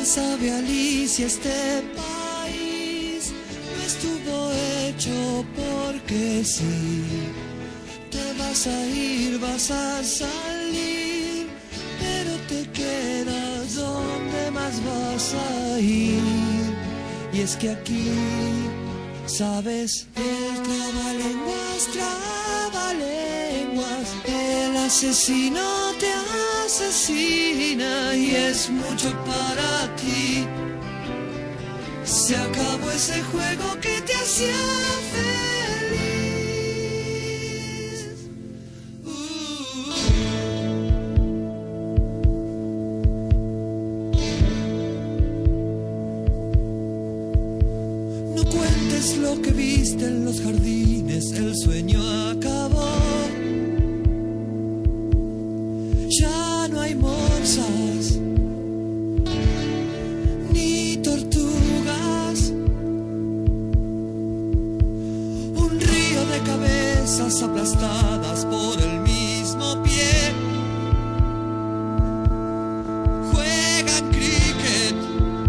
sabe Alicia, este país no estuvo hecho porque sí. Te vas a ir, vas a salir, pero te quedas donde más vas a ir. Y es que aquí, sabes, el trabalenguas, el asesino te asesina y es mucho para ti. Se acabó ese juego que te hacía feliz. No cuentes lo que viste en los jardines, el sueño acabó. Ya no hay morsas ni tortugas. Un río de cabezas aplastadas por el mismo pie. Juegan cricket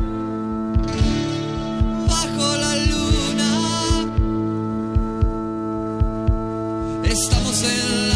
bajo la luna. Estamos en